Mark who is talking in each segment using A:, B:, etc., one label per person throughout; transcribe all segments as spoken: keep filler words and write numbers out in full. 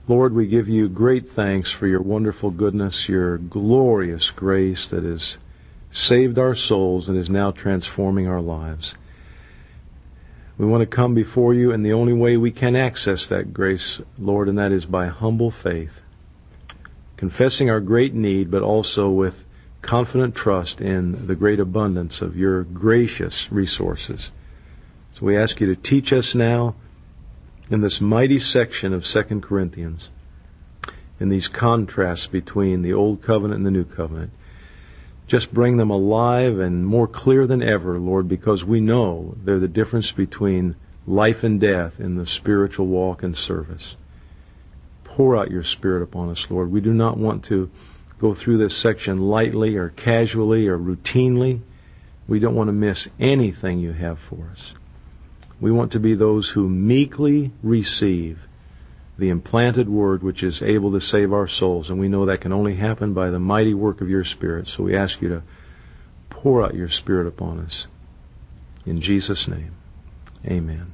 A: Lord, we give you great thanks for your wonderful goodness, your glorious grace that has saved our souls and is now transforming our lives. We want to come before you in the only way we can access that grace, Lord, and that is by humble faith, confessing our great need, but also with confident trust in the great abundance of your gracious resources. So we ask you to teach us now in this mighty section of Second Corinthians, in these contrasts between the Old Covenant and the New Covenant. Just bring them alive and more clear than ever, Lord, because we know they're the difference between life and death in the spiritual walk and service. Pour out your Spirit upon us, Lord. We do not want to go through this section lightly or casually or routinely. We don't want to miss anything you have for us. We want to be those who meekly receive the implanted word which is able to save our souls, and we know that can only happen by the mighty work of your Spirit. So we ask you to pour out your Spirit upon us. In Jesus' name, amen.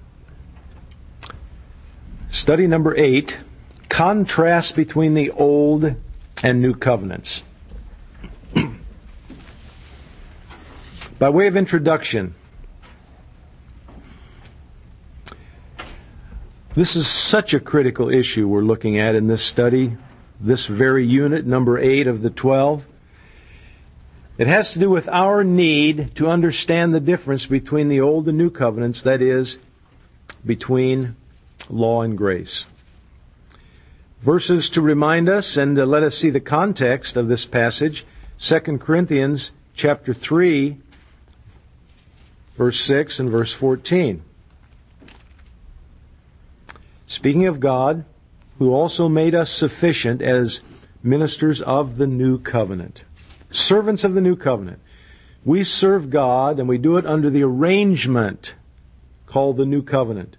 A: Study number eight, contrast between the Old and New Covenants. By way of introduction, this is such a critical issue we're looking at in this study, this very unit, number eight of the twelve. It has to do with our need to understand the difference between the Old and New Covenants, that is, between law and grace. Verses to remind us and to let us see the context of this passage, Second Corinthians chapter three, verse six and verse fourteen. Speaking of God, who also made us sufficient as ministers of the new covenant, servants of the new covenant. We serve God, and we do it under the arrangement called the new covenant.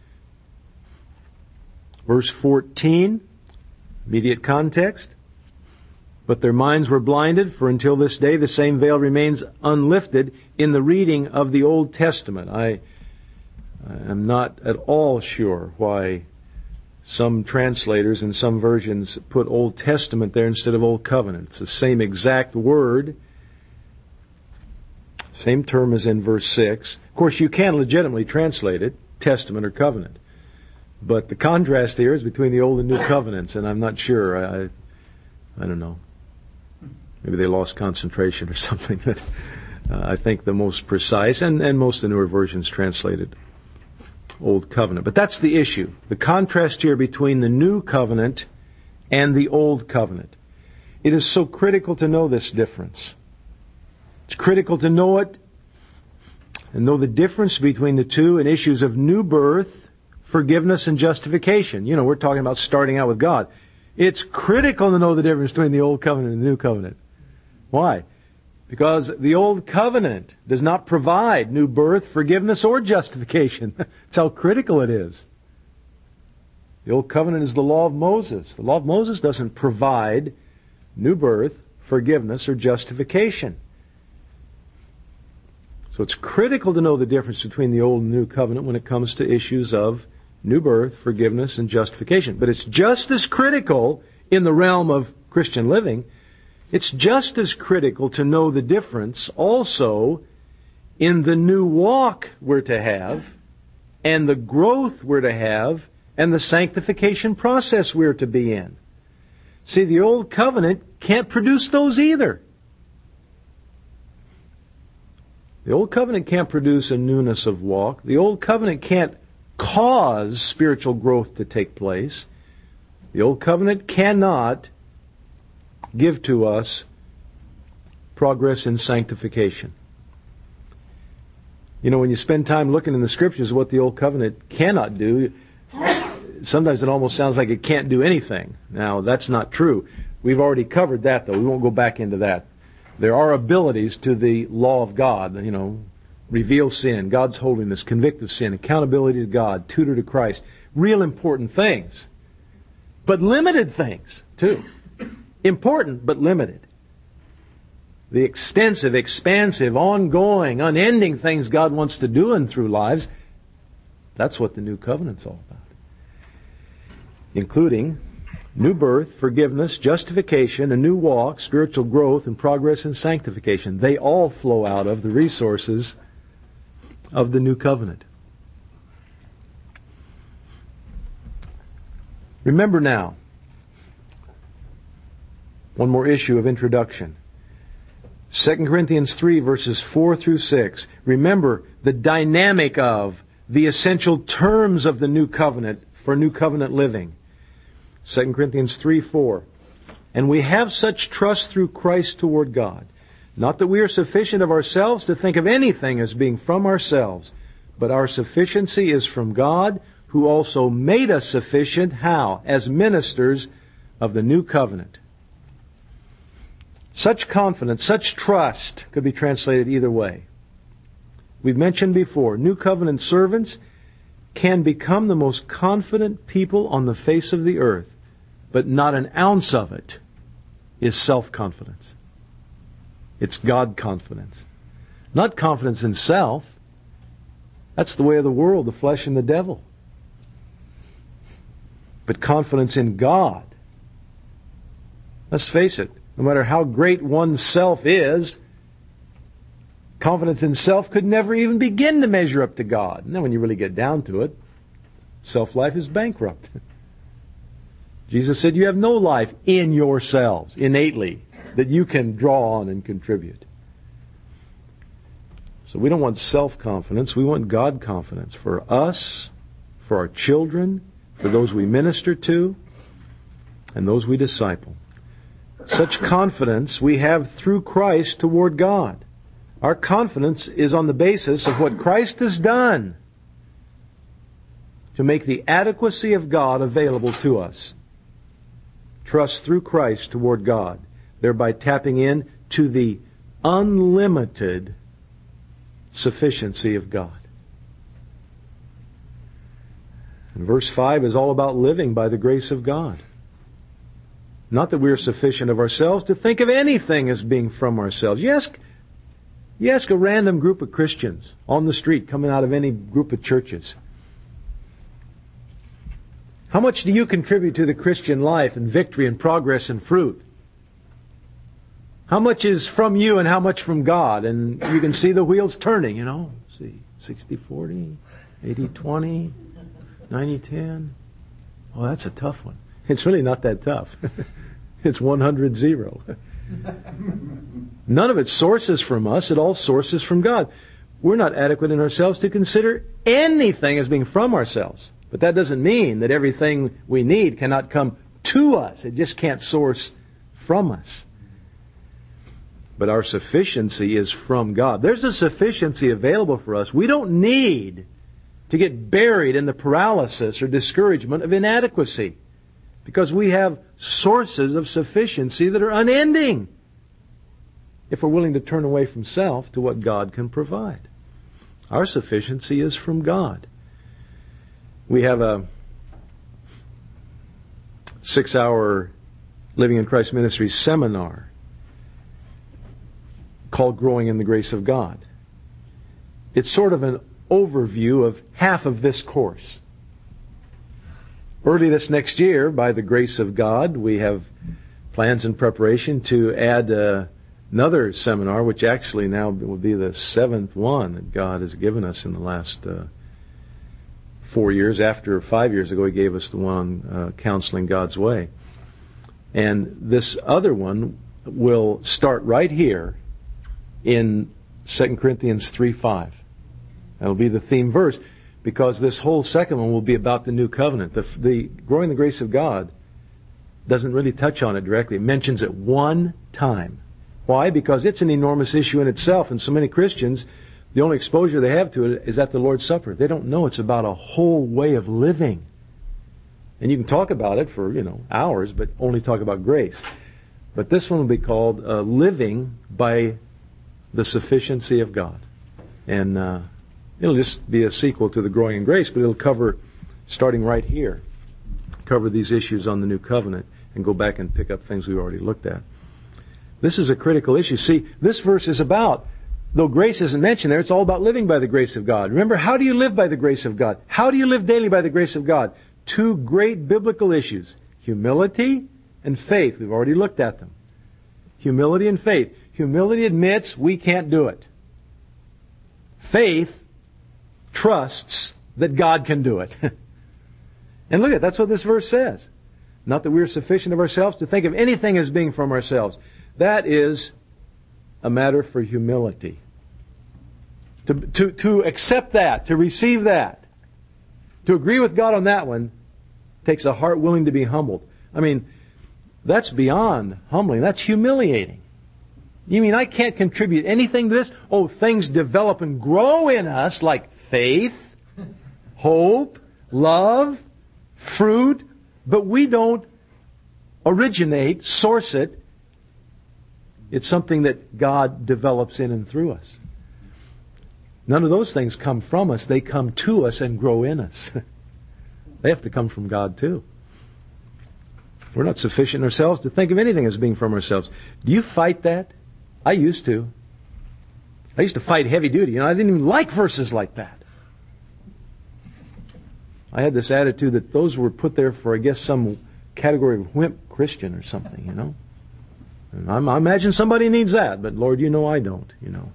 A: Verse fourteen, immediate context. But their minds were blinded, for until this day the same veil remains unlifted in the reading of the Old Testament. I I'm not at all sure why some translators and some versions put Old Testament there instead of Old Covenant. It's the same exact word, same term as in verse six. Of course, you can legitimately translate it, Testament or Covenant. But the contrast here is between the Old and New Covenants, and I'm not sure. I, I don't know. Maybe they lost concentration or something. But uh, I think the most precise, and, and most of the newer versions translated Old Covenant. But that's the issue. The contrast here between the New Covenant and the Old Covenant. It is so critical to know this difference. It's critical to know it and know the difference between the two in issues of new birth, forgiveness, and justification. You know, we're talking about starting out with God. It's critical to know the difference between the Old Covenant and the New Covenant. Why? Because the Old Covenant does not provide new birth, forgiveness, or justification. That's how critical it is. The Old Covenant is the law of Moses. The law of Moses doesn't provide new birth, forgiveness, or justification. So it's critical to know the difference between the Old and New Covenant when it comes to issues of new birth, forgiveness, and justification. But it's just as critical in the realm of Christian living. It's just as critical to know the difference also in the new walk we're to have, and the growth we're to have, and the sanctification process we're to be in. See, the Old Covenant can't produce those either. The Old Covenant can't produce a newness of walk. The Old Covenant can't cause spiritual growth to take place. The Old Covenant cannot give to us progress in sanctification. You know, when you spend time looking in the Scriptures what the Old Covenant cannot do, sometimes it almost sounds like it can't do anything. Now, that's not true. We've already covered that, though. We won't go back into that. There are abilities to the law of God, you know, reveal sin, God's holiness, convict of sin, accountability to God, tutor to Christ. Real important things. But limited things, too. Important, but limited. The extensive, expansive, ongoing, unending things God wants to do in through lives, that's what the New Covenant's all about. Including New birth, forgiveness, justification, a new walk, spiritual growth, and progress in sanctification. They all flow out of the resources of the new covenant. Remember now, one more issue of introduction. Second Corinthians three, verses four through six. Remember the dynamic of, the essential terms of the new covenant for new covenant living. Second Corinthians three, four. And we have such trust through Christ toward God. Not that we are sufficient of ourselves to think of anything as being from ourselves, but our sufficiency is from God, who also made us sufficient. How? As ministers of the new covenant. Such confidence, such trust could be translated either way. We've mentioned before, new covenant servants can become the most confident people on the face of the earth, but not an ounce of it is self-confidence. It's God-confidence. Not confidence in self. That's the way of the world, the flesh and the devil. But confidence in God. Let's face it, no matter how great one's self is, confidence in self could never even begin to measure up to God. And then when you really get down to it, self-life is bankrupt. Jesus said you have no life in yourselves, innately, that you can draw on and contribute. So we don't want self-confidence, we want God-confidence for us, for our children, for those we minister to, and those we disciple. Such confidence we have through Christ toward God. Our confidence is on the basis of what Christ has done to make the adequacy of God available to us. Trust through Christ toward God, thereby tapping in to the unlimited sufficiency of God. And verse five is all about living by the grace of God. Not that we are sufficient of ourselves to think of anything as being from ourselves. You ask, you ask a random group of Christians on the street coming out of any group of churches, how much do you contribute to the Christian life and victory and progress and fruit? How much is from you and how much from God? And you can see the wheels turning, you know. See, sixty forty, eighty twenty, ninety ten. Oh, that's a tough one. It's really not that tough. It's one hundred zero. None of it sources from us. It all sources from God. We're not adequate in ourselves to consider anything as being from ourselves. But that doesn't mean that everything we need cannot come to us. It just can't source from us. But our sufficiency is from God. There's a sufficiency available for us. We don't need to get buried in the paralysis or discouragement of inadequacy, because we have sources of sufficiency that are unending if we're willing to turn away from self to what God can provide. Our sufficiency is from God. We have a six-hour Living in Christ Ministries seminar called Growing in the Grace of God. It's sort of an overview of half of this course. Early this next year, by the grace of God, we have plans in preparation to add uh, another seminar, which actually now will be the seventh one that God has given us in the last uh, four years. After five years ago, He gave us the one uh, Counseling God's Way. And this other one will start right here in Second Corinthians three five. That will be the theme verse, because this whole second one will be about the new covenant. The, the Growing the Grace of God doesn't really touch on it directly. It mentions it one time. Why? Because it's an enormous issue in itself, and so many Christians, the only exposure they have to it is at the Lord's Supper. They don't know it's about a whole way of living. And you can talk about it for, you know, hours, but only talk about grace. But this one will be called uh, Living by the Sufficiency of God. And uh, it'll just be a sequel to the Growing in Grace, but it'll cover, starting right here, cover these issues on the New Covenant and go back and pick up things we've already looked at. This is a critical issue. See, this verse is about, though grace isn't mentioned there, it's all about living by the grace of God. Remember, how do you live by the grace of God? How do you live daily by the grace of God? Two great biblical issues: Humility and faith. We've already looked at them. Humility and faith. Humility admits we can't do it. Faith trusts that God can do it. And look at, that's what this verse says. Not that we are sufficient of ourselves to think of anything as being from ourselves. That is a matter for humility. To, to, to accept that, to receive that, to agree with God on that one, takes a heart willing to be humbled. I mean, that's beyond humbling. That's humiliating. You mean I can't contribute anything to this? Oh, things develop and grow in us like faith, hope, love, fruit, but we don't originate, source it. It's something that God develops in and through us. None of those things come from us. They come to us and grow in us. They have to come from God too. We're not sufficient in ourselves to think of anything as being from ourselves. Do you fight that? I used to. I used to fight heavy duty. You know, I didn't even like verses like that. I had this attitude that those were put there for, I guess, some category of wimp Christian or something, you know. And I'm, I imagine somebody needs that, but Lord, you know I don't, you know.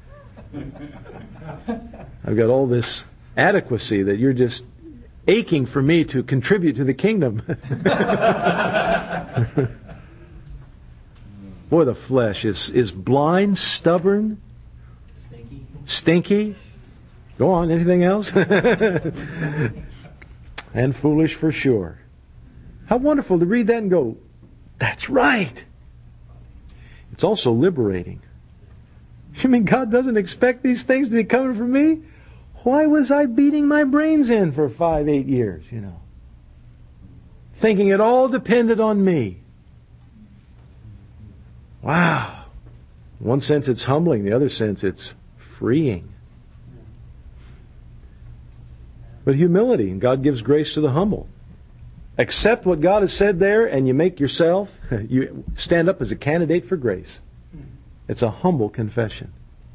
A: I've got all this adequacy that you're just aching for me to contribute to the kingdom. Boy, the flesh is, is blind, stubborn, stinky. stinky. Go on, anything else? And foolish for sure. How wonderful to read that and go, that's right. It's also liberating. You mean God doesn't expect these things to be coming from me? Why was I beating my brains in for five, eight years, you know? Thinking it all depended on me. Wow. In one sense it's humbling, in the other sense it's freeing. But humility, and God gives grace to the humble. Accept what God has said there, and you make yourself, you stand up as a candidate for grace. It's a humble confession.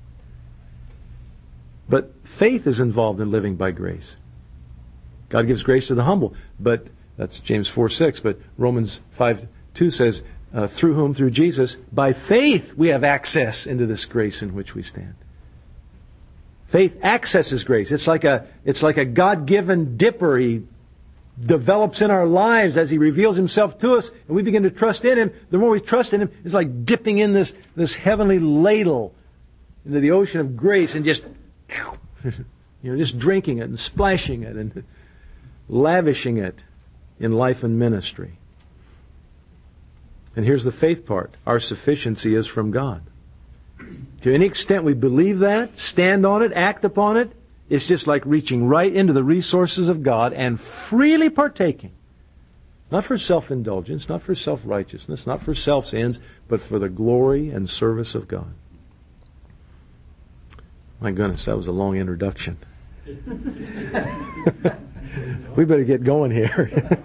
A: But faith is involved in living by grace. God gives grace to the humble, but that's James four six, but Romans five two says, uh, through whom, through Jesus, by faith we have access into this grace in which we stand. Faith accesses grace. It's like a, it's like a God-given dipper. He develops in our lives as He reveals Himself to us, and we begin to trust in Him. The more we trust in Him, it's like dipping in this, this heavenly ladle into the ocean of grace and just, you know, just drinking it and splashing it and lavishing it in life and ministry. And here's the faith part. Our sufficiency is from God. To any extent we believe that, stand on it, act upon it, it's just like reaching right into the resources of God and freely partaking. Not for self-indulgence, not for self-righteousness, not for self's ends, but for the glory and service of God. My goodness, that was a long introduction. We better get going here.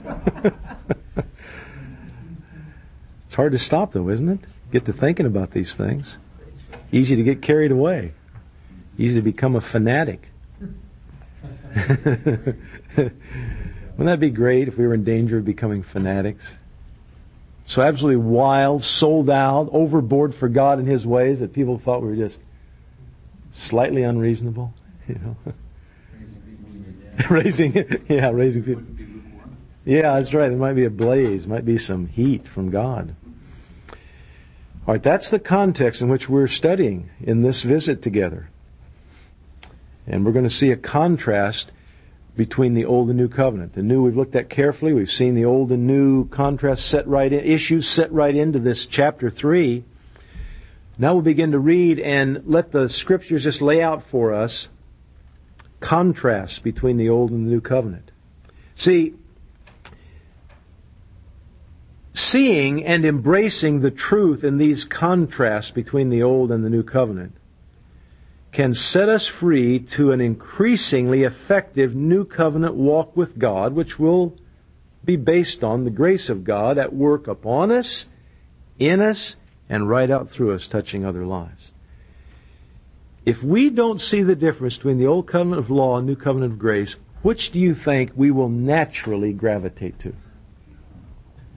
A: It's hard to stop though, isn't it? Get to thinking about these things. Easy to get carried away. Easy to become a fanatic. Wouldn't that be great if we were in danger of becoming fanatics? So absolutely wild, sold out, overboard for God and His ways that people thought we were just slightly unreasonable. You know, raising, yeah, raising people. Yeah, that's right. There might be a blaze, might be some heat from God. All right, that's the context in which we're studying in this visit together. And we're going to see a contrast between the Old and New Covenant. The New we've looked at carefully. We've seen the Old and New contrast set right in, issues set right into this chapter three. Now we'll begin to read and let the Scriptures just lay out for us contrasts between the Old and the New Covenant. See, seeing and embracing the truth in these contrasts between the Old and the New Covenant can set us free to an increasingly effective New Covenant walk with God, which will be based on the grace of God at work upon us, in us, and right out through us, touching other lives. If we don't see the difference between the Old Covenant of law and New Covenant of grace, which do you think we will naturally gravitate to?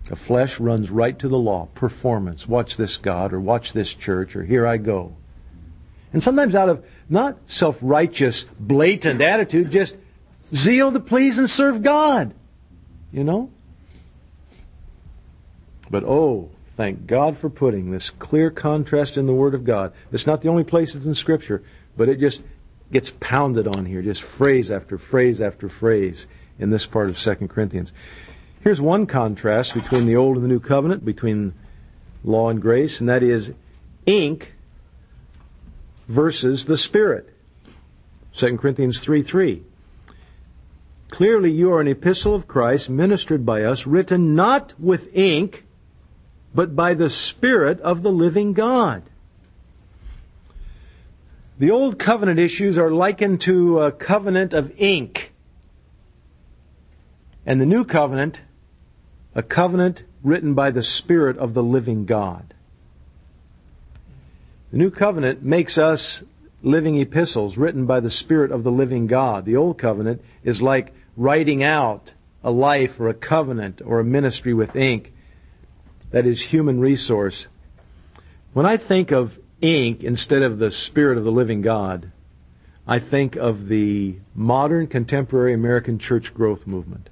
A: The flesh runs right to the law. Performance. Watch this God, or watch this church, or here I go. And sometimes out of not self-righteous, blatant attitude, just zeal to please and serve God. You know? But oh, thank God for putting this clear contrast in the Word of God. It's not the only place it's in Scripture, but it just gets pounded on here, just phrase after phrase after phrase in this part of Second Corinthians. Here's one contrast between the Old and the New Covenant, between law and grace, and that is ink versus the Spirit. Second Corinthians three three. Clearly you are an epistle of Christ, ministered by us, written not with ink, but by the Spirit of the living God. The Old Covenant issues are likened to a covenant of ink. And the New Covenant, a covenant written by the Spirit of the living God. The New Covenant makes us living epistles written by the Spirit of the living God. The Old Covenant is like writing out a life or a covenant or a ministry with ink that is human resource. When I think of ink instead of the Spirit of the living God, I think of the modern contemporary American church growth movement.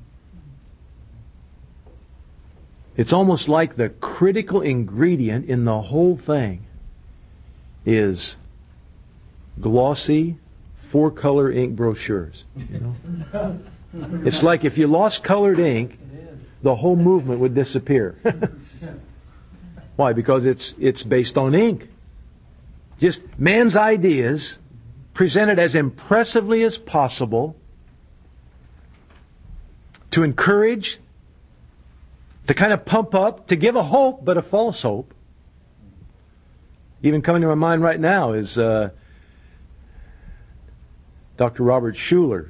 A: It's almost like the critical ingredient in the whole thing is glossy, four-color ink brochures. You know? It's like if you lost colored ink, the whole movement would disappear. Why? Because it's it's based on ink. Just man's ideas presented as impressively as possible to encourage, to kind of pump up, to give a hope, but a false hope. Even coming to my mind right now is uh, Doctor Robert Schuller.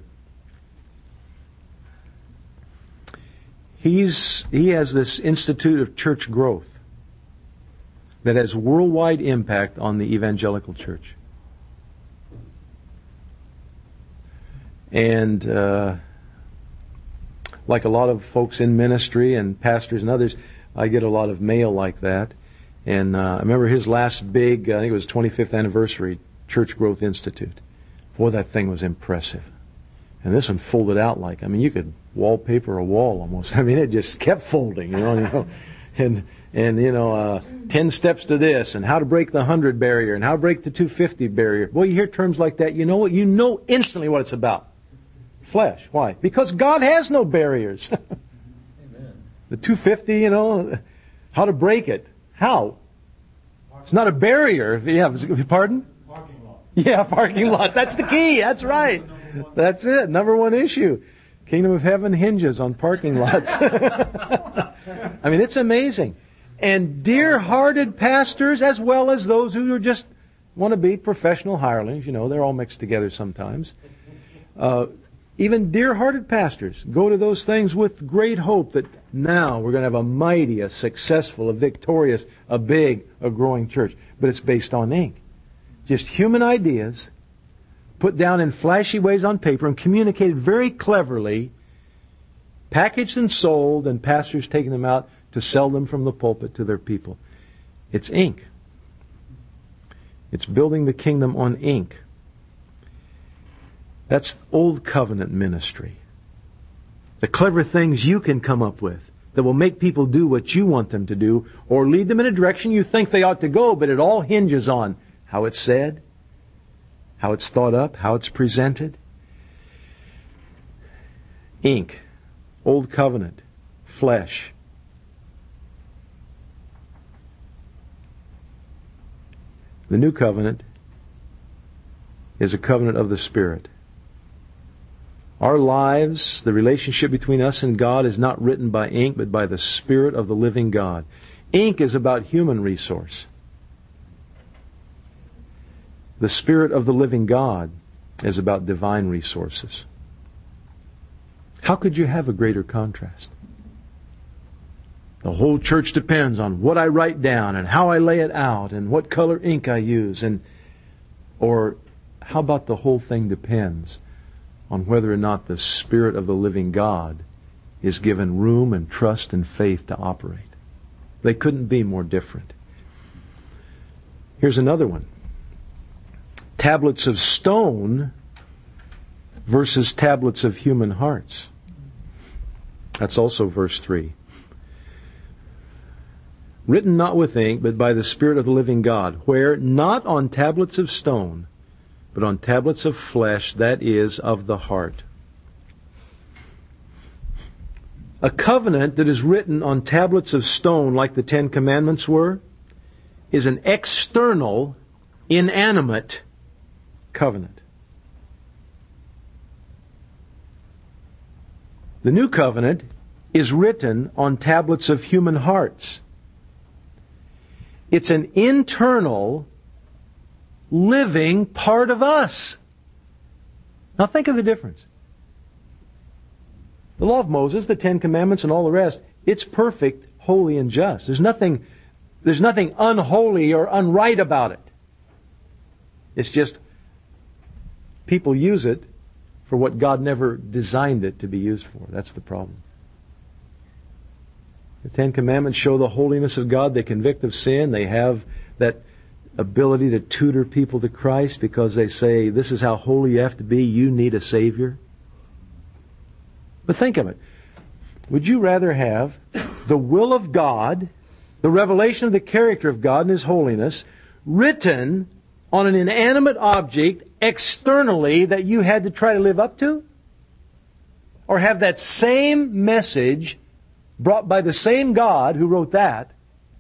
A: He's he has this Institute of Church Growth that has worldwide impact on the evangelical church. And uh, like a lot of folks in ministry and pastors and others, I get a lot of mail like that. And uh, I remember his last big, I think it was twenty-fifth anniversary, Church Growth Institute. Boy, that thing was impressive. And this one folded out like, I mean, you could wallpaper a wall almost. I mean, it just kept folding, you know, you know and, and, you know, uh, ten steps to this, and how to break the hundred barrier, and how to break the two fifty barrier. Boy, you hear terms like that, you know what? You know instantly what it's about. Flesh. Why? Because God has no barriers. Amen. The two fifty, you know, how to break it. How? It's not a barrier. Yeah, pardon?
B: Parking lots.
A: Yeah, parking lots. That's the key. That's right. That's it. Number one issue. Kingdom of Heaven hinges on parking lots. I mean, it's amazing. And dear-hearted pastors, as well as those who are just want to be professional hirelings, you know, they're all mixed together sometimes. Uh, even dear-hearted pastors go to those things with great hope that now we're going to have a mighty, a successful, a victorious, a big, a growing church. But it's based on ink. Just human ideas put down in flashy ways on paper and communicated very cleverly, packaged and sold, and pastors taking them out to sell them from the pulpit to their people. It's ink. It's building the kingdom on ink. That's Old Covenant ministry. The clever things you can come up with that will make people do what you want them to do or lead them in a direction you think they ought to go, but it all hinges on how it's said, how it's thought up, how it's presented. Ink, Old Covenant, flesh. The New Covenant is a covenant of the Spirit. Our lives, the relationship between us and God is not written by ink, but by the Spirit of the living God. Ink is about human resource. The Spirit of the living God is about divine resources. How could you have a greater contrast? The whole church depends on what I write down and how I lay it out and what color ink I use. And or how about the whole thing depends on whether or not the Spirit of the living God is given room and trust and faith to operate. They couldn't be more different. Here's another one. Tablets of stone versus tablets of human hearts. That's also verse three. Written not with ink, but by the Spirit of the living God, where not on tablets of stone, but on tablets of flesh, that is, of the heart. A covenant that is written on tablets of stone, like the Ten Commandments were, is an external, inanimate covenant. The new covenant is written on tablets of human hearts. It's an internal, living part of us. Now think of the difference. The law of Moses, the Ten Commandments, and all the rest, it's perfect, holy, and just. There's nothing, there's nothing unholy or unright about it. It's just people use it for what God never designed it to be used for. That's the problem. The Ten Commandments show the holiness of God. They convict of sin. They have that ability to tutor people to Christ because they say, this is how holy you have to be. You need a Savior. But think of it. Would you rather have the will of God, the revelation of the character of God and His holiness, written on an inanimate object externally that you had to try to live up to? Or have that same message brought by the same God who wrote that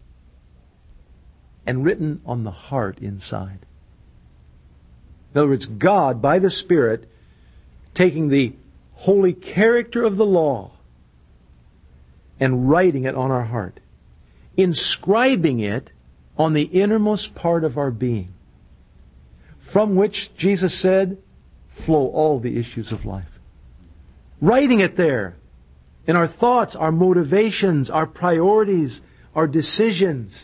A: and written on the heart inside? In other words, God, by the Spirit, taking the holy character of the law and writing it on our heart, inscribing it on the innermost part of our being, from which Jesus said, flow all the issues of life. Writing it there in our thoughts, our motivations, our priorities, our decisions,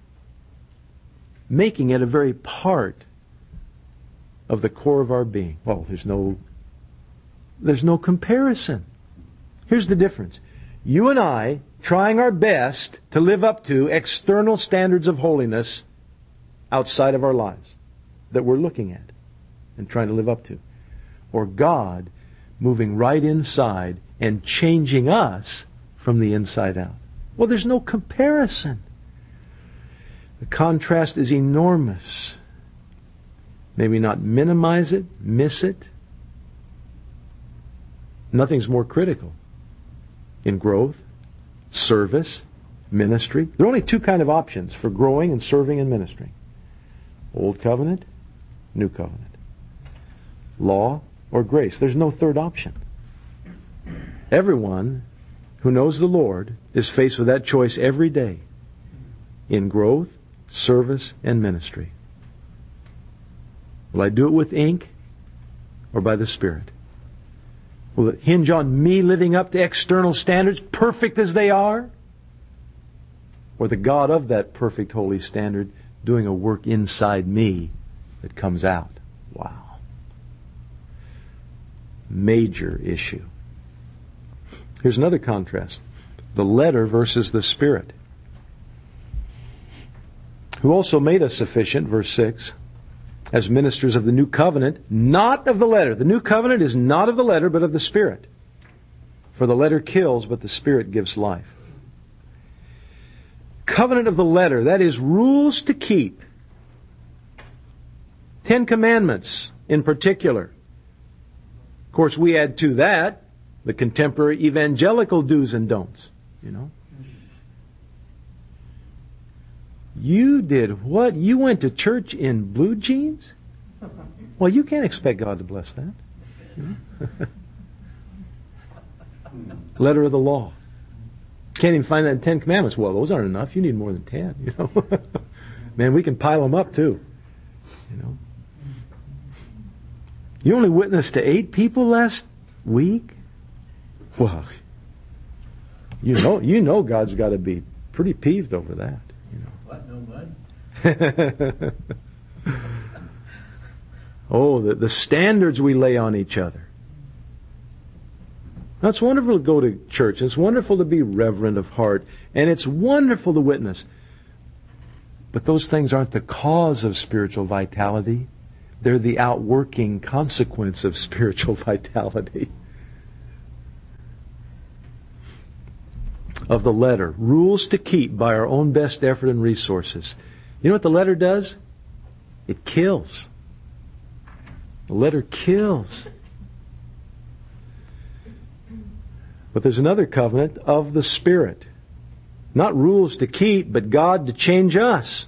A: making it a very part of the core of our being. Well, there's no there's no comparison. Here's the difference. You and I, trying our best to live up to external standards of holiness outside of our lives that we're looking at and trying to live up to. Or God moving right inside and changing us from the inside out. Well, there's no comparison. The contrast is enormous. Maybe not minimize it, miss it. Nothing's more critical in growth, service, ministry. There are only two kind of options for growing and serving and ministering. Old covenant, new covenant. Law or grace. There's no third option. Everyone who knows the Lord is faced with that choice every day in growth, service, and ministry. Will I do it with ink or by the Spirit? Will it hinge on me living up to external standards, perfect as they are? Or the God of that perfect holy standard doing a work inside me that comes out? Wow. Major issue. Here's another contrast. The letter versus the Spirit. Who also made us sufficient, verse six, as ministers of the new covenant, not of the letter. The new covenant is not of the letter, but of the Spirit. For the letter kills, but the Spirit gives life. Covenant of the letter, that is rules to keep. Ten Commandments in particular. Of course, we add to that the contemporary evangelical do's and don'ts. You know. You did what? You went to church in blue jeans? Well, you can't expect God to bless that. You know? Letter of the law. Can't even find that in Ten Commandments. Well, those aren't enough. You need more than ten. You know, man, we can pile them up too. You know, you only witnessed to eight people last week. Well, you know, you know, God's got to be pretty peeved over that. You know.
B: What? No mud?
A: Oh, the, the standards we lay on each other. Now, it's wonderful to go to church. It's wonderful to be reverent of heart. And it's wonderful to witness. But those things aren't the cause of spiritual vitality. They're the outworking consequence of spiritual vitality. Of the letter, rules to keep by our own best effort and resources. You know what the letter does? It kills. The letter kills. But there's another covenant of the Spirit. Not rules to keep, but God to change us.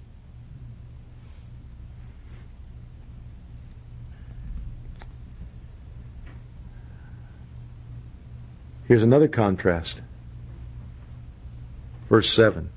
A: Here's another contrast. Verse seven.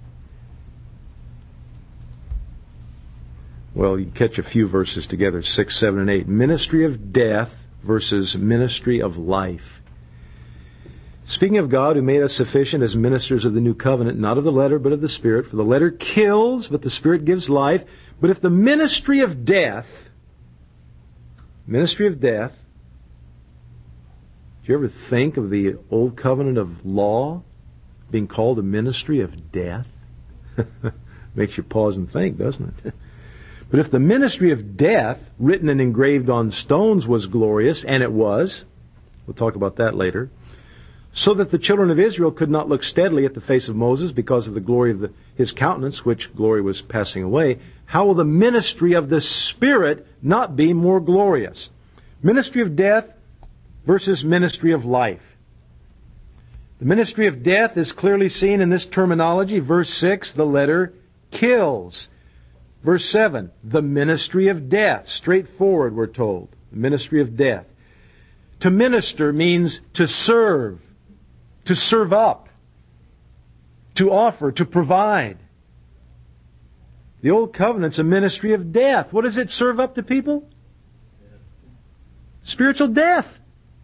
A: Well, you catch a few verses together, six, seven, and eight. Ministry of death versus ministry of life. Speaking of God who made us sufficient as ministers of the new covenant, not of the letter, but of the Spirit. For the letter kills, but the Spirit gives life. But if the ministry of death, ministry of death, do you ever think of the old covenant of law being called a ministry of death? Makes you pause and think, doesn't it? But if the ministry of death, written and engraved on stones, was glorious, and it was, we'll talk about that later, so that the children of Israel could not look steadily at the face of Moses because of the glory of the, his countenance, which glory was passing away, how will the ministry of the Spirit not be more glorious? Ministry of death versus ministry of life. The ministry of death is clearly seen in this terminology. Verse six, the letter kills. Verse seven, the ministry of death. Straightforward, we're told. The ministry of death. To minister means to serve, to serve up, to offer, to provide. The Old Covenant's a ministry of death. What does it serve up to people? Spiritual death.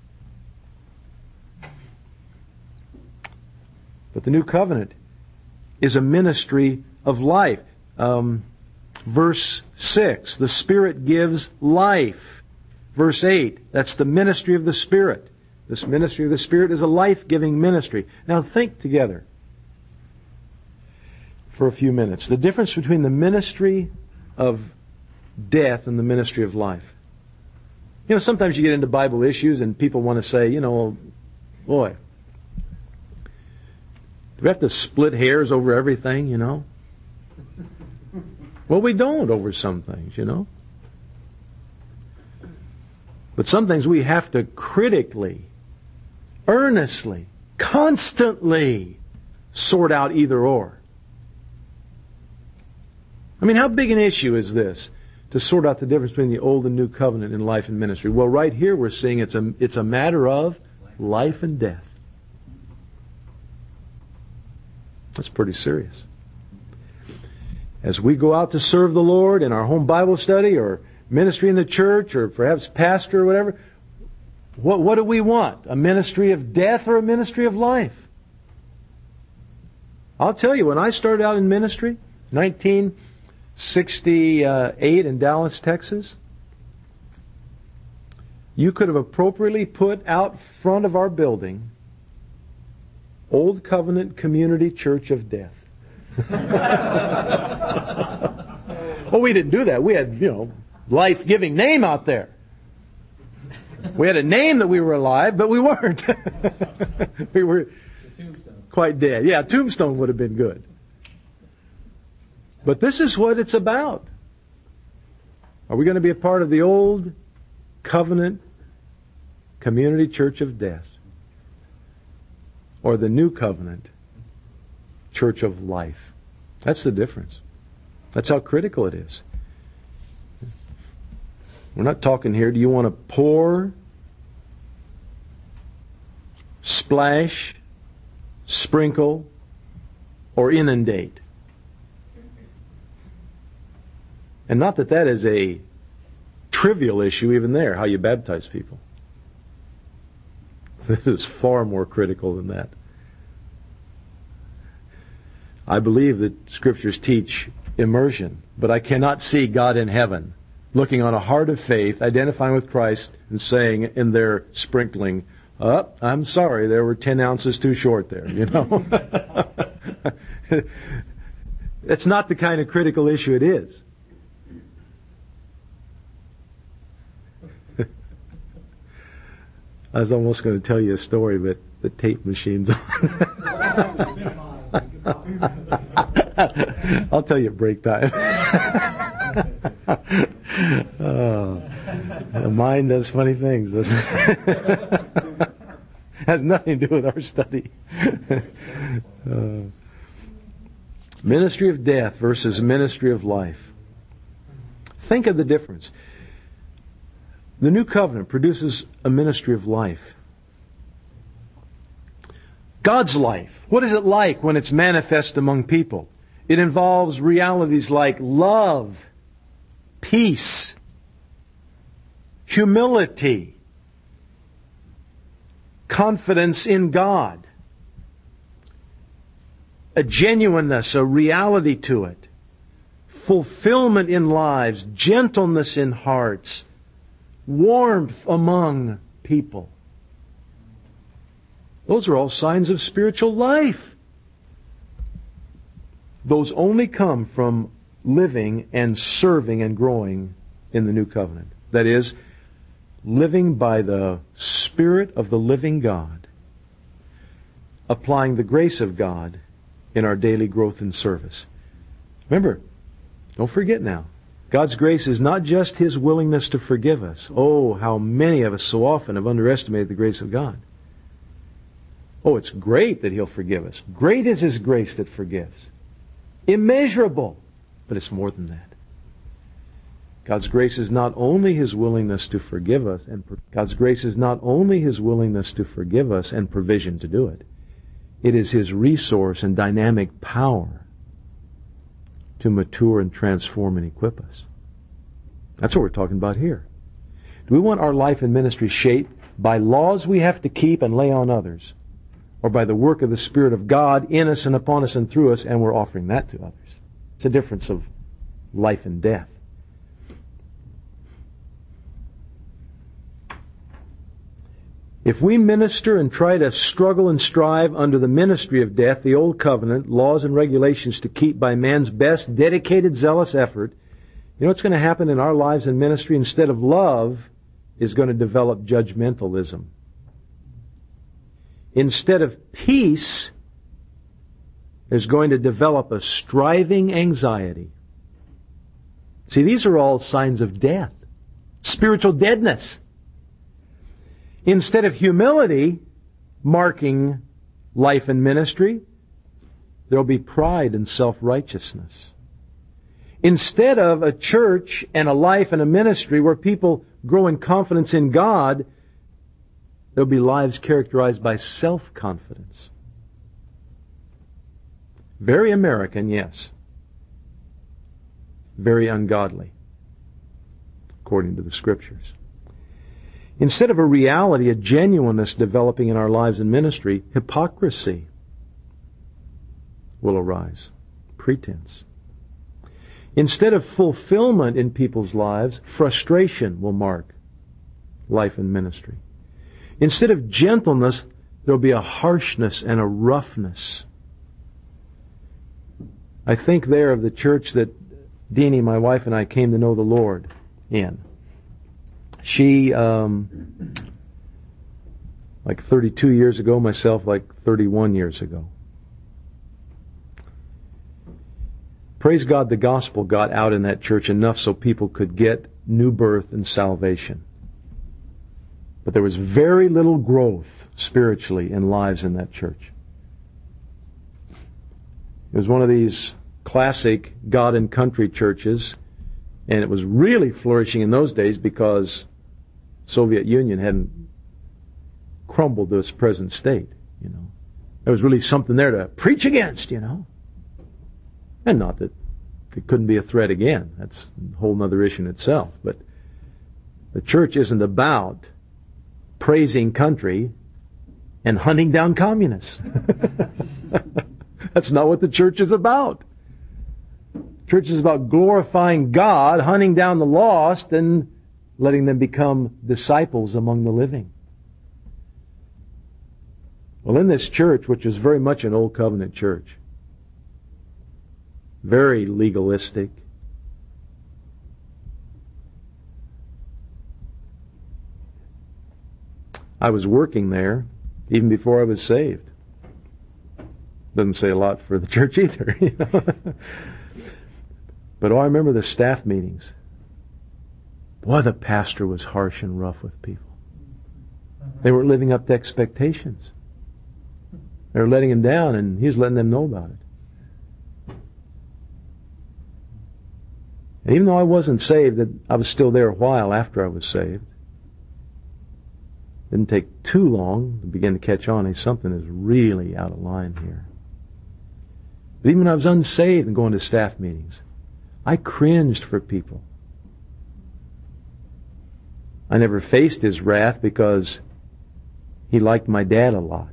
A: But the New Covenant is a ministry of life. Um, verse six, the Spirit gives life. Verse eight, that's the ministry of the Spirit. This ministry of the Spirit is a life-giving ministry. Now think together for a few minutes. The difference between the ministry of death and the ministry of life. You know, sometimes you get into Bible issues and people want to say, you know, boy, do we have to split hairs over everything, you know? Well, we don't over some things, you know. But some things we have to critically, earnestly, constantly sort out either or. I mean, how big an issue is this to sort out the difference between the Old and New Covenant in life and ministry? Well, right here we're seeing it's a, it's a matter of life and death. That's pretty serious. As we go out to serve the Lord in our home Bible study or ministry in the church or perhaps pastor or whatever, what, what do we want? A ministry of death or a ministry of life? I'll tell you, when I started out in ministry, nineteen sixty-eight in Dallas, Texas, you could have appropriately put out front of our building Old Covenant Community Church of Death. Well, we didn't do that. We had, you know, life-giving name out there. We had a name that we were alive, but we weren't. We were quite dead. Yeah, Tombstone would have been good. But this is what it's about. Are we going to be a part of the Old Covenant Community Church of Death? Or the New Covenant Church of Life? That's the difference. That's how critical it is. We're not talking here, do you want to pour, splash, sprinkle, or inundate? And not that that is a trivial issue even there, how you baptize people. This is far more critical than that. I believe that Scriptures teach immersion, but I cannot see God in heaven looking on a heart of faith, identifying with Christ, and saying in their sprinkling Oh, I'm sorry, there were ten ounces too short there, you know. It's not the kind of critical issue it is. I was almost going to tell you a story, but the tape machine's on. I'll tell you at break time. Oh, the mind does funny things, doesn't it? Has nothing to do with our study. uh, ministry of death versus ministry of life. Think of the difference. The New Covenant produces a ministry of life. God's life. What is it like when it's manifest among people? It involves realities like love, peace, humility, confidence in God, a genuineness, a reality to it, fulfillment in lives, gentleness in hearts, warmth among people. Those are all signs of spiritual life. Those only come from living and serving and growing in the New Covenant. That is, living by the Spirit of the living God, applying the grace of God in our daily growth and service. Remember, don't forget now, God's grace is not just His willingness to forgive us. Oh, how many of us so often have underestimated the grace of God. Oh, it's great that He'll forgive us. Great is His grace that forgives. Immeasurable. But it's more than that. God's grace is not only His willingness to forgive us, and God's grace is not only His willingness to forgive us and provision to do it. It is His resource and dynamic power to mature and transform and equip us. That's what we're talking about here. Do we want our life and ministry shaped by laws we have to keep and lay on others, or by the work of the Spirit of God in us and upon us and through us, and we're offering that to others? It's a difference of life and death. If we minister and try to struggle and strive under the ministry of death, the old covenant, laws and regulations to keep by man's best, dedicated, zealous effort, you know what's going to happen in our lives and ministry? Instead of love, is going to develop judgmentalism. Instead of peace, there's going to develop a striving anxiety. See, these are all signs of death. Spiritual deadness. Instead of humility marking life and ministry, there'll be pride and self-righteousness. Instead of a church and a life and a ministry where people grow in confidence in God, there'll be lives characterized by self-confidence. Very American, yes. Very ungodly, according to the Scriptures. Instead of a reality, a genuineness developing in our lives and ministry, hypocrisy will arise. Pretense. Instead of fulfillment in people's lives, frustration will mark life and ministry. Instead of gentleness, there'll be a harshness and a roughness. I think there of the church that Deanie, my wife, and I came to know the Lord in. She, um, like thirty-two years ago, myself like thirty-one years ago. Praise God, the gospel got out in that church enough so people could get new birth and salvation. But there was very little growth spiritually in lives in that church. It was one of these classic God and country churches, and it was really flourishing in those days because Soviet Union hadn't crumbled to its present state, you know. There was really something there to preach against, you know. And not that it couldn't be a threat again. That's a whole other issue in itself. But the church isn't about praising country and hunting down communists. That's not what the church is about. Church is about glorifying God, hunting down the lost, and letting them become disciples among the living. Well, in this church, which is very much an Old Covenant church, very legalistic, I was working there even before I was saved. Doesn't say a lot for the church either. You know? But oh, I remember the staff meetings. Boy, the pastor was harsh and rough with people. They weren't living up to expectations. They were letting him down, and he was letting them know about it. And even though I wasn't saved, I was still there a while after I was saved. Didn't take too long to begin to catch on. Hey, something is really out of line here. But even when I was unsaved and going to staff meetings, I cringed for people. I never faced his wrath because he liked my dad a lot.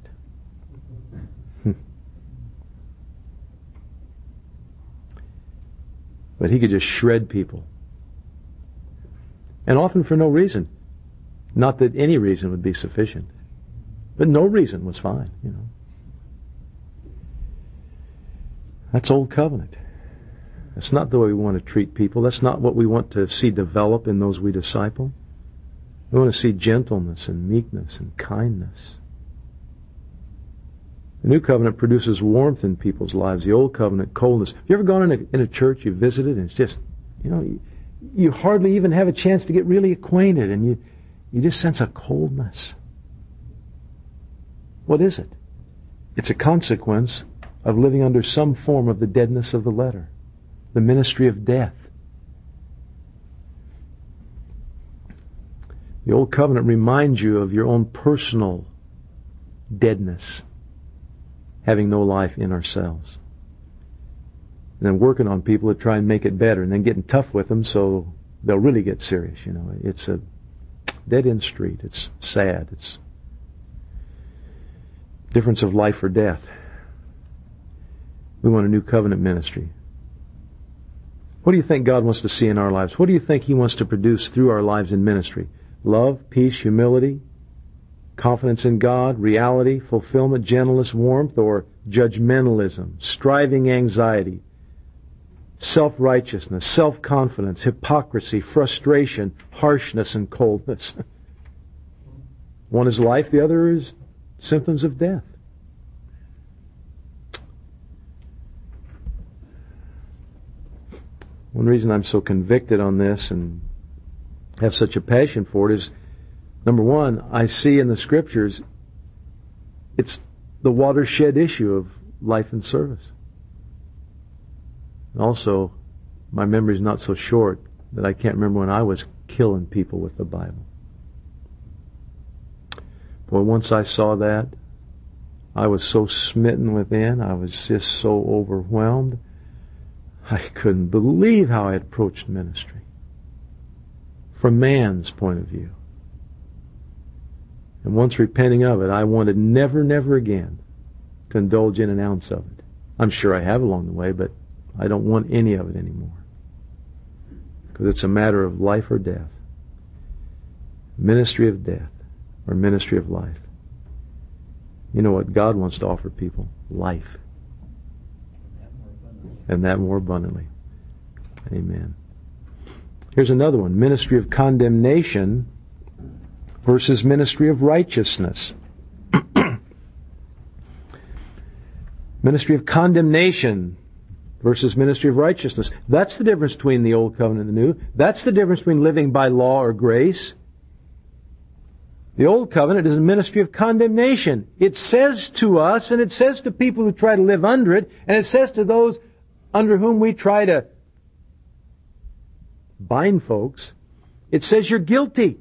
A: But he could just shred people. And often for no reason. Not that any reason would be sufficient. But no reason was fine, you know. That's Old Covenant. That's not the way we want to treat people. That's not what we want to see develop in those we disciple. We want to see gentleness and meekness and kindness. The New Covenant produces warmth in people's lives. The Old Covenant, coldness. Have you ever gone in a, in a church you visited and it's just, you know, you, you hardly even have a chance to get really acquainted and you, you just sense a coldness. What is it? It's a consequence of living under some form of the deadness of the letter. The ministry of death. The Old Covenant reminds you of your own personal deadness, having no life in ourselves. And then working on people to try and make it better, and then getting tough with them so they'll really get serious, you know. It's a dead-end street. It's sad. It's difference of life or death. We want a New Covenant ministry. What do you think God wants to see in our lives? What do you think He wants to produce through our lives in ministry? Love, peace, humility, confidence in God, reality, fulfillment, gentleness, warmth, or judgmentalism, striving anxiety, self-righteousness, self-confidence, hypocrisy, frustration, harshness, and coldness. One is life, the other is symptoms of death. One reason I'm so convicted on this and have such a passion for it is, number one, I see in the Scriptures it's the watershed issue of life and service. And also, my memory's not so short that I can't remember when I was killing people with the Bible. Boy, once I saw that, I was so smitten within, I was just so overwhelmed. I couldn't believe how I had approached ministry from man's point of view. And once repenting of it, I wanted never, never again to indulge in an ounce of it. I'm sure I have along the way, but I don't want any of it anymore. Because it's a matter of life or death. Ministry of death or ministry of life. You know what God wants to offer people? Life. And that more abundantly. Amen. Here's another one. Ministry of condemnation versus ministry of righteousness. Ministry of condemnation versus ministry of righteousness. That's the difference between the Old Covenant and the New. That's the difference between living by law or grace. The Old Covenant is a ministry of condemnation. It says to us, and it says to people who try to live under it, and it says to those under whom we try to bind folks, it says you're guilty.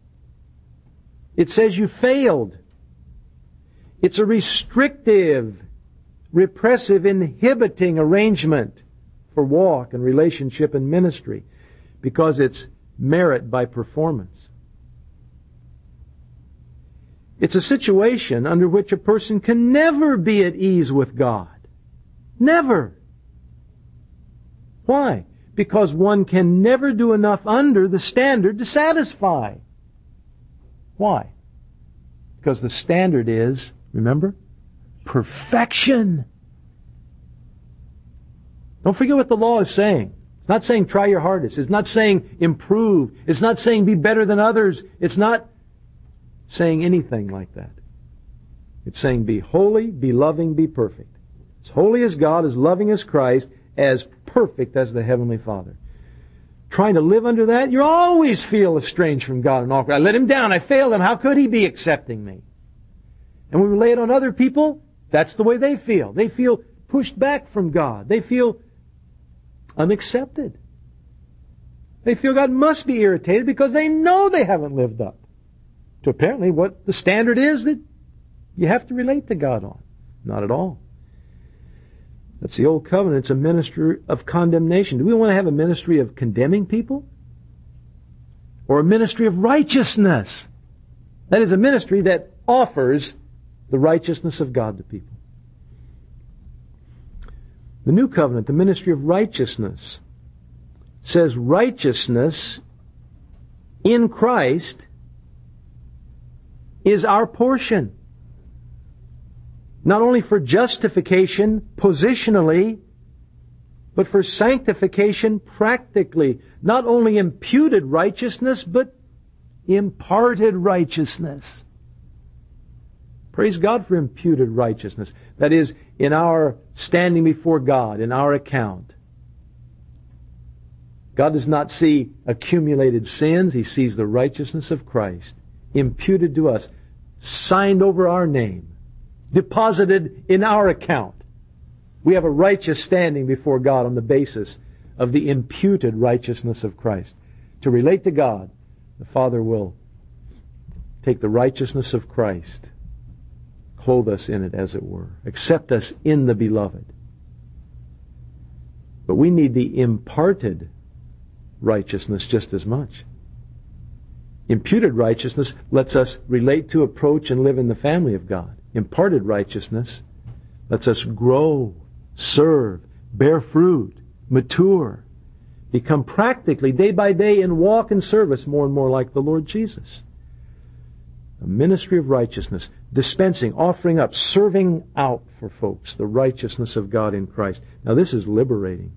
A: It says you failed. It's a restrictive, repressive, inhibiting arrangement for walk and relationship and ministry because it's merit by performance. It's a situation under which a person can never be at ease with God. Never. Why? Because one can never do enough under the standard to satisfy. Why? Because the standard is Remember? Perfection. Don't forget what the law is saying. It's not saying try your hardest. It's not saying improve. It's not saying be better than others. It's not saying anything like that. It's saying be holy, be loving, be perfect. As holy as God, as loving as Christ, as perfect as the Heavenly Father. Trying to live under that, you always feel estranged from God and awkward. I let Him down. I failed Him. How could He be accepting me? And when we lay it on other people, that's the way they feel. They feel pushed back from God. They feel unaccepted. They feel God must be irritated because they know they haven't lived up to apparently what the standard is that you have to relate to God on. Not at all. That's the old covenant. It's a ministry of condemnation. Do we want to have a ministry of condemning people? Or a ministry of righteousness? That is a ministry that offers the righteousness of God to people. The new covenant, the ministry of righteousness, says righteousness in Christ is our portion. Not only for justification positionally, but for sanctification practically. Not only imputed righteousness, but imparted righteousness. Praise God for imputed righteousness. That is, in our standing before God, in our account. God does not see accumulated sins. He sees the righteousness of Christ imputed to us, signed over our name, deposited in our account. We have a righteous standing before God on the basis of the imputed righteousness of Christ. To relate to God, the Father will take the righteousness of Christ, clothe us in it, as it were, accept us in the Beloved. But we need the imparted righteousness just as much. Imputed righteousness lets us relate to, approach, and live in the family of God. Imparted righteousness lets us grow, serve, bear fruit, mature, become practically, day by day, in walk and service more and more like the Lord Jesus. A ministry of righteousness, dispensing, offering up, serving out for folks the righteousness of God in Christ. Now this is liberating.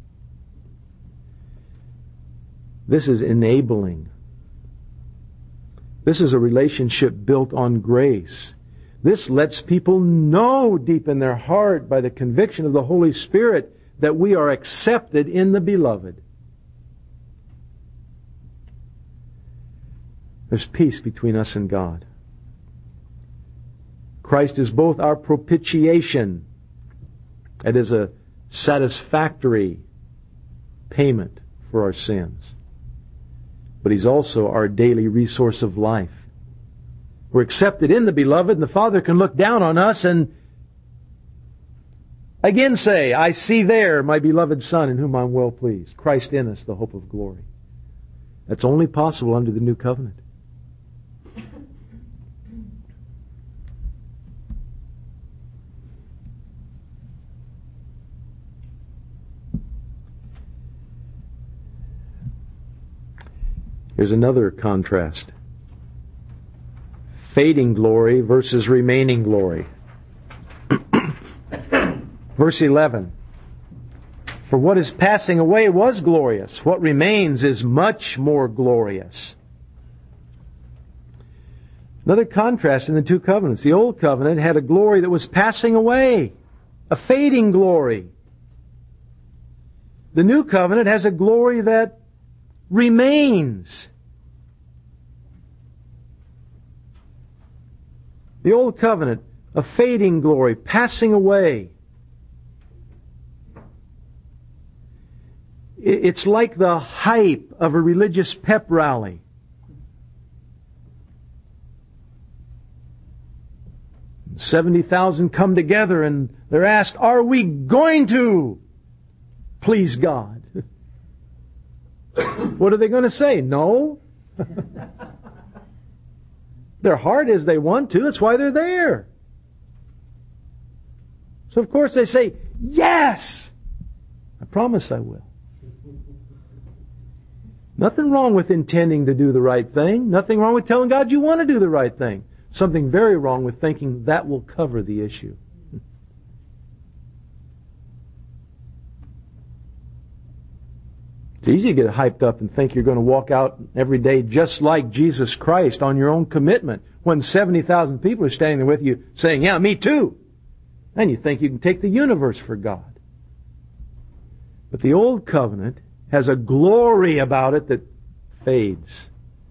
A: This is enabling. This is a relationship built on grace. This lets people know deep in their heart by the conviction of the Holy Spirit that we are accepted in the Beloved. There's peace between us and God. Christ is both our propitiation. It is a satisfactory payment for our sins. But He's also our daily resource of life. We're accepted in the Beloved, and the Father can look down on us and again say, I see there my beloved Son in whom I'm well pleased. Christ in us, the hope of glory. That's only possible under the new covenant. Here's another contrast. Fading glory versus remaining glory. Verse eleven. For what is passing away was glorious. What remains is much more glorious. Another contrast in the two covenants. The old covenant had a glory that was passing away. A fading glory. The new covenant has a glory that remains. The old covenant, a fading glory, passing away. It's like the hype of a religious pep rally. seventy thousand come together and they're asked, are we going to please God? What are they going to say? No. Their heart is they want to. That's why they're there. So of course they say, yes! I promise I will. Nothing wrong with intending to do the right thing. Nothing wrong with telling God you want to do the right thing. something very wrong with thinking that will cover the issue. It's easy to get hyped up and think you're going to walk out every day just like Jesus Christ on your own commitment when seventy thousand people are standing there with you saying, yeah, me too. And you think you can take the universe for God. But the old covenant has a glory about it that fades.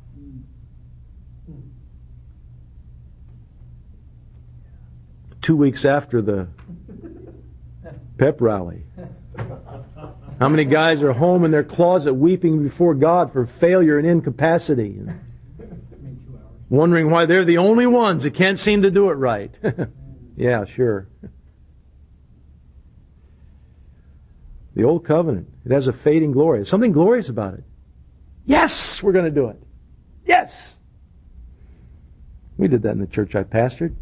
A: Two weeks after the pep rally, how many guys are home in their closet weeping before God for failure and incapacity, and wondering why they're the only ones that can't seem to do it right? Yeah, sure. The old covenant, it has a fading glory. There's something glorious about it. Yes, we're going to do it. Yes. We did that in the church I pastored.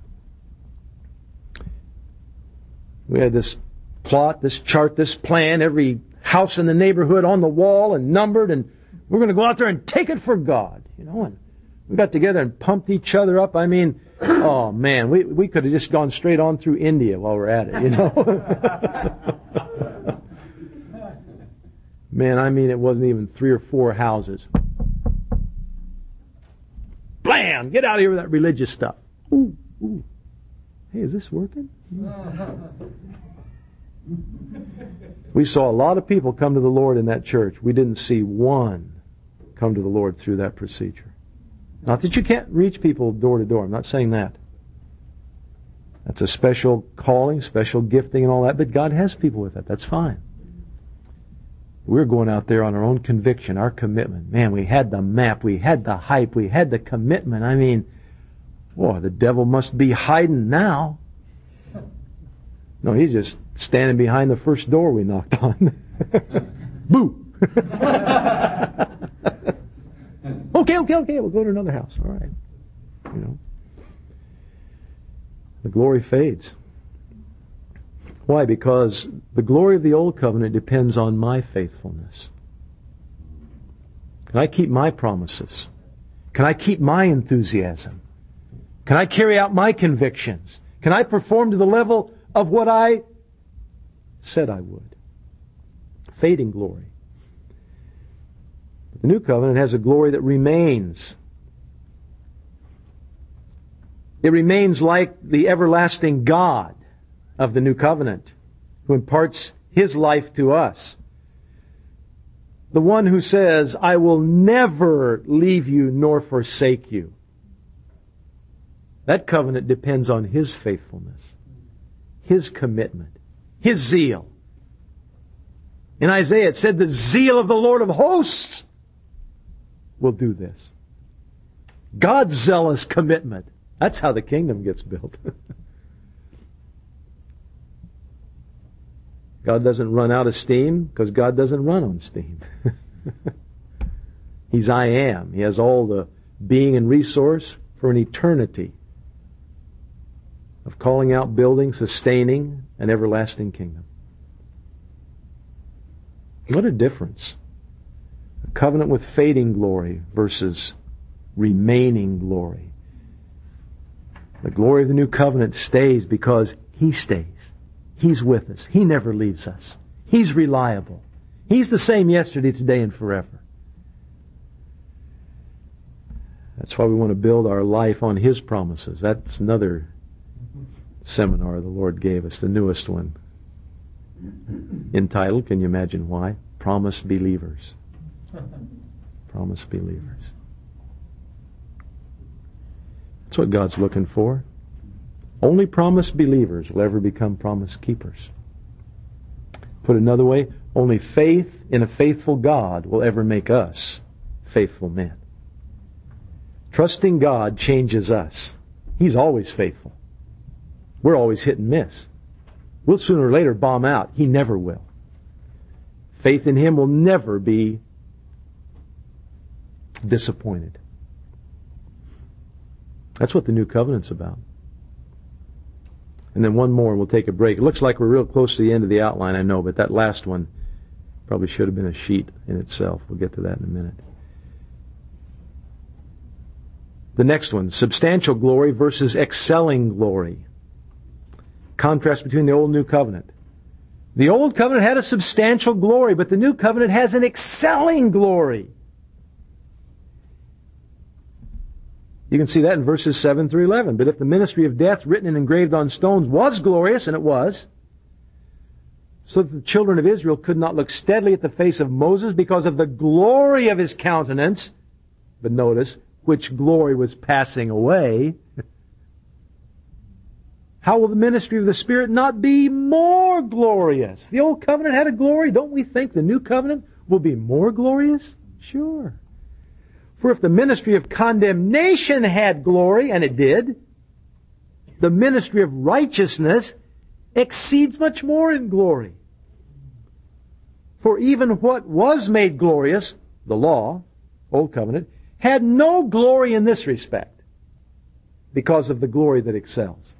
A: We had this plot, this chart, this plan, every house in the neighborhood on the wall and numbered, and we're going to go out there and take it for God, you know. And we got together and pumped each other up. I mean, oh man, we we could have just gone straight on through India while we're at it, you know. Man, I mean, it wasn't even three or four houses. Blam! Get out of here with that religious stuff. Ooh, ooh. Hey, is this working? We saw a lot of people come to the Lord in that church. We didn't see one come to the Lord through that procedure. Not that you can't reach people door to door. I'm not saying that. That's a special calling, special gifting and all that, but God has people with that. That's fine. We're going out there on our own conviction, our commitment. Man, we had the map, we had the hype, we had the commitment. I mean, boy, the devil must be hiding now. No, he's just standing behind the first door we knocked on. Boo! okay, okay, okay, we'll go to another house. All right. You know. The glory fades. Why? Because the glory of the old covenant depends on my faithfulness. Can I keep my promises? Can I keep my enthusiasm? Can I carry out my convictions? Can I perform to the level of what I said I would? Fading glory. The new covenant has a glory that remains. It remains like the everlasting God of the new covenant, who imparts His life to us. The one who says, I will never leave you nor forsake you. That covenant depends on His faithfulness, His commitment, His zeal. In Isaiah it said, the zeal of the Lord of hosts will do this. God's zealous commitment. That's how the kingdom gets built. God doesn't run out of steam because God doesn't run on steam. He's I am. He has all the being and resource for an eternity of calling out, building, sustaining an everlasting kingdom. What a difference. A covenant with fading glory versus remaining glory. The glory of the new covenant stays because He stays. He's with us. He never leaves us. He's reliable. He's the same yesterday, today, and forever. That's why we want to build our life on His promises. That's another seminar the Lord gave us, the newest one, entitled, can you imagine why? Promise Believers. Promise Believers. That's what God's looking for. Only promise believers will ever become promise keepers. Put another way, only faith in a faithful God will ever make us faithful men. Trusting God changes us. He's always faithful. We're always hit and miss. We'll sooner or later bomb out. He never will. Faith in Him will never be disappointed. That's what the new covenant's about. And then one more and we'll take a break. It looks like we're real close to the end of the outline, I know, but that last one probably should have been a sheet in itself. We'll get to that in a minute. The next one, substantial glory versus excelling glory. Contrast between the Old and New Covenant. The Old Covenant had a substantial glory, but the New Covenant has an excelling glory. You can see that in verses seven through eleven. But if the ministry of death written and engraved on stones was glorious, and it was, so that the children of Israel could not look steadily at the face of Moses because of the glory of his countenance, but notice, which glory was passing away, how will the ministry of the Spirit not be more glorious? The Old Covenant had a glory. Don't we think the New Covenant will be more glorious? Sure. For if the ministry of condemnation had glory, and it did, the ministry of righteousness exceeds much more in glory. For even what was made glorious, the law, Old Covenant, had no glory in this respect, because of the glory that excels.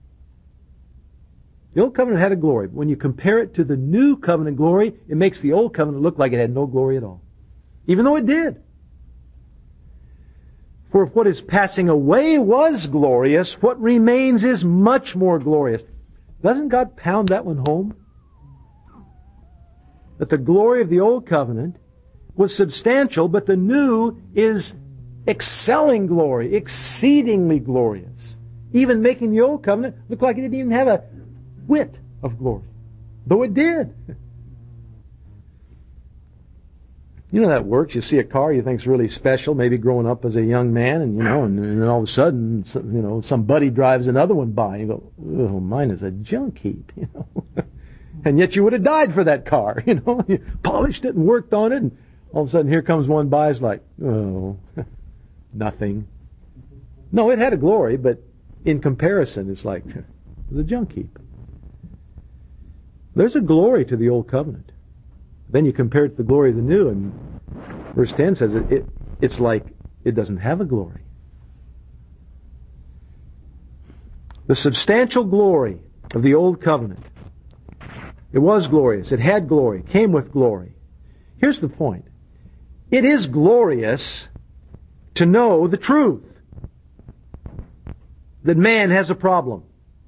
A: The Old Covenant had a glory, but when you compare it to the New Covenant glory, it makes the Old Covenant look like it had no glory at all, even though it did. For if what is passing away was glorious, what remains is much more glorious. Doesn't God pound that one home? That the glory of the Old Covenant was substantial, but the New is excelling glory, exceedingly glorious, even making the Old Covenant look like it didn't even have a whit of glory, though it did. You know that works. You see a car you think's really special, maybe growing up as a young man, and you know, and, and all of a sudden, you know, somebody drives another one by, and you go, "Oh, mine is a junk heap," you know. And yet you would have died for that car, you know. You polished it and worked on it, and all of a sudden here comes one by. It's like, oh, nothing. No, it had a glory, but in comparison, it's like it was a junk heap. There's a glory to the Old Covenant. Then you compare it to the glory of the New, and verse ten says it, it it's like it doesn't have a glory. The substantial glory of the Old Covenant. It was glorious. It had glory. Came with glory. Here's the point. It is glorious to know the truth. That man has a problem.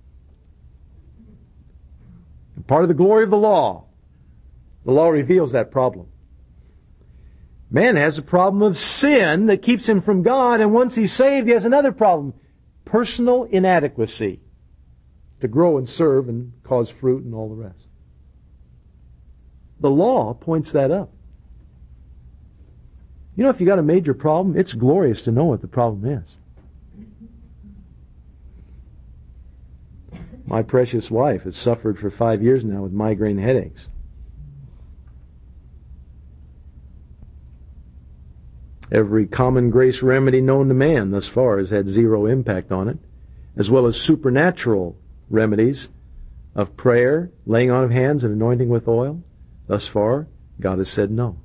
A: Part of the glory of the law. The law reveals that problem. Man has a problem of sin that keeps him from God, and once he's saved, he has another problem. Personal inadequacy to grow and serve and cause fruit and all the rest. The law points that up. You know, if you got a major problem, it's glorious to know what the problem is. My precious wife has suffered for five years now with migraine headaches. Every common grace remedy known to man thus far has had zero impact on it, as well as supernatural remedies of prayer, laying on of hands, and anointing with oil. Thus far, God has said no.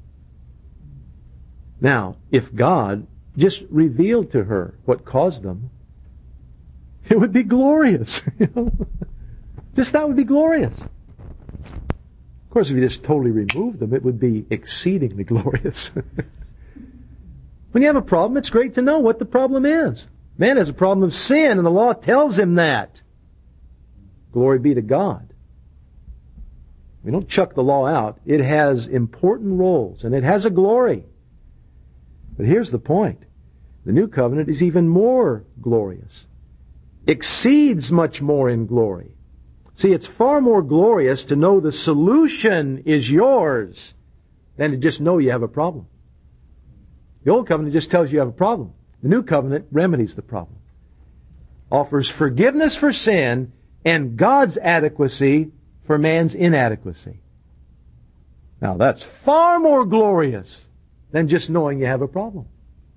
A: Now, if God just revealed to her what caused them, it would be glorious. You know? Just that would be glorious. Of course, if you just totally removed them, it would be exceedingly glorious. When you have a problem, it's great to know what the problem is. Man has a problem of sin, and the law tells him that. Glory be to God. We don't chuck the law out. It has important roles, and it has a glory. But here's the point. The New Covenant is even more glorious. Exceeds much more in glory. See, it's far more glorious to know the solution is yours than to just know you have a problem. The Old Covenant just tells you you have a problem. The New Covenant remedies the problem. Offers forgiveness for sin and God's adequacy for man's inadequacy. Now that's far more glorious than just knowing you have a problem.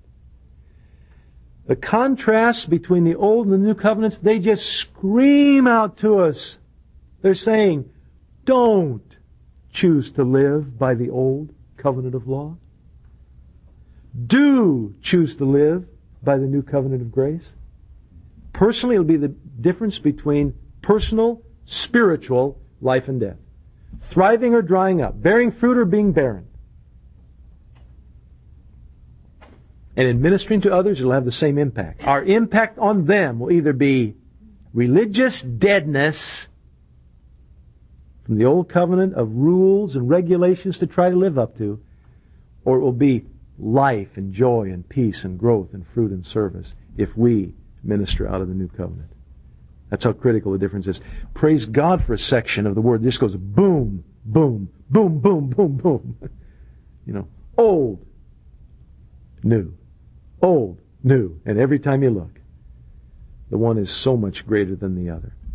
A: The contrasts between the Old and the New Covenants, they just scream out to us. They're saying, don't choose to live by the Old Covenant of law. Do choose to live by the New Covenant of grace. Personally, it'll be the difference between personal, spiritual life and death. Thriving or drying up. Bearing fruit or being barren. And in ministering to others, it'll have the same impact. Our impact on them will either be religious deadness from the old covenant of rules and regulations to try to live up to, or it will be life and joy and peace and growth and fruit and service if we minister out of the new covenant. That's how critical the difference is. Praise God for a section of the Word. It just goes boom, boom, boom, boom, boom, boom. You know, old, new, old, new. And every time you look, the one is so much greater than the other.